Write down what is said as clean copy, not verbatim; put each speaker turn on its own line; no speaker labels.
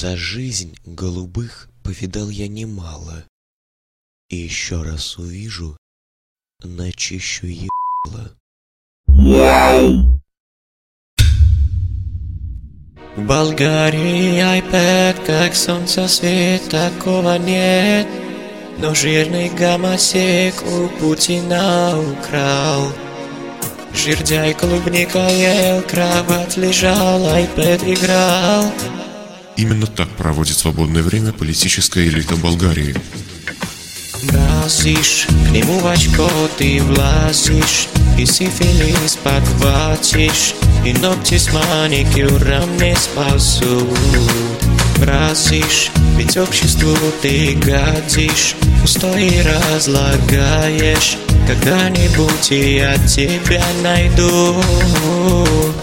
За жизнь голубых повидал я немало, и еще раз увижу, начищу ебало. В Болгарии iPad, как солнце свет, такого нет. Но жирный гомосек у Путина украл. Жердяй клубника ел, кровать лежал, iPad играл.
Именно так проводит свободное время политическая элита Болгарии.
Бразишь, к нему в очко ты влазишь, и сифилис подхватишь, и ногти с маникюром не спасут. Бразишь, ведь обществу ты гадишь, пустой разлагаешь. Когда-нибудь я тебя найду.